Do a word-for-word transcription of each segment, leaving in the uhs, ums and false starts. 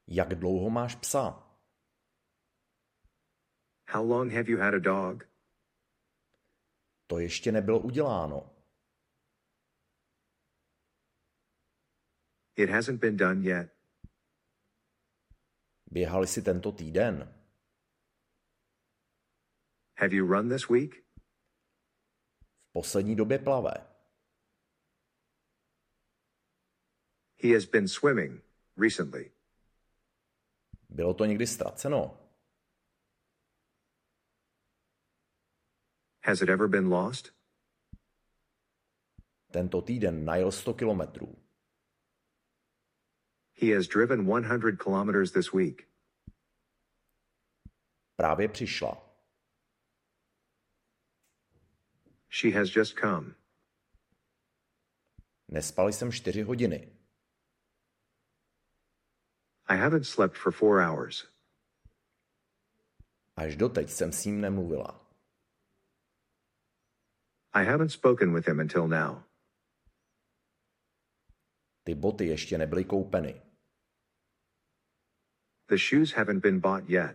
Jak dlouho máš psa? How long have you had a dog? To ještě nebylo uděláno. It hasn't been done yet. Běhali jsi tento týden? Have you run this week? V poslední době plave. He has been swimming recently. Bylo to někdy ztraceno? Has it ever been lost? Tento týden najel sto kilometrů. He has driven one hundred kilometers this week. Právě přišla. She has just come. Nespal jsem čtyři hodiny. I haven't slept for four hours. Až doteď jsem s ním nemluvila. I haven't spoken with him until now. Ty boty ještě nebyly koupeny. The shoes haven't been bought yet.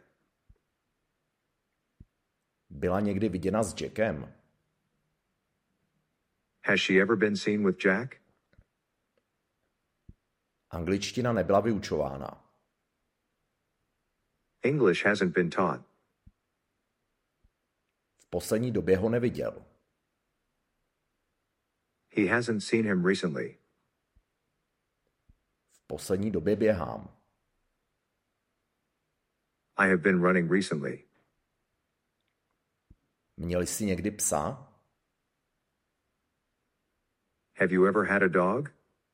Byla někdy viděna s Jackem? Has she ever been seen with Jack? Angličtina nebyla vyučována. English hasn't been taught. V poslední době ho neviděl. He hasn't seen him recently. V poslední době běhám. I have been running recently. Měli jsi někdy psa? Have you ever had a dog?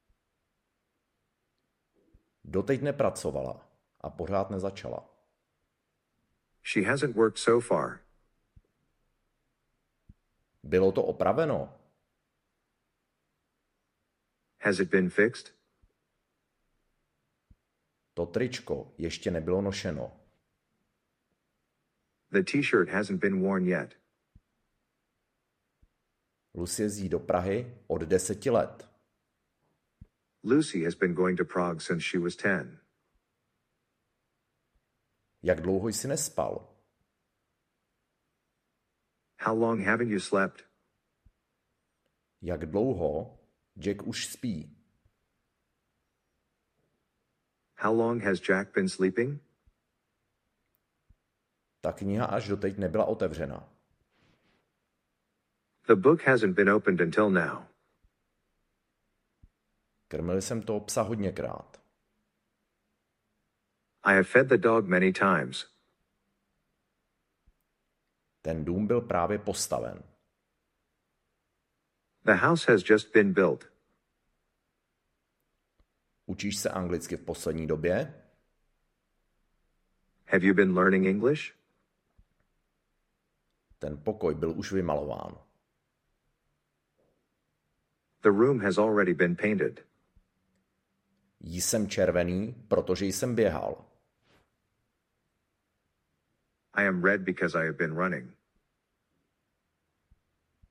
Doteď nepracovala a pořád nezačala. She hasn't worked so far. Bylo to opraveno? Has it been fixed? To tričko ještě nebylo nošeno. The t-shirt hasn't been worn yet. Lucy jezdí do Prahy od deseti let. Lucy has been going to Prague since she was ten. Jak dlouho jsi nespal? How long haven't you slept? Jak dlouho Jack už spí? How long has Jack been sleeping? Ta kniha až doteď nebyla otevřena. The book hasn't been opened until now. Krmil jsem toho psa hodněkrát. I have fed the dog many times. Ten dům byl právě postaven. The house has just been built. Učíš se anglicky v poslední době? Have you been learning English? Ten pokoj byl už vymalován. The room has already been painted. Jsem červený, protože jsem běhal. I am red because I have been running.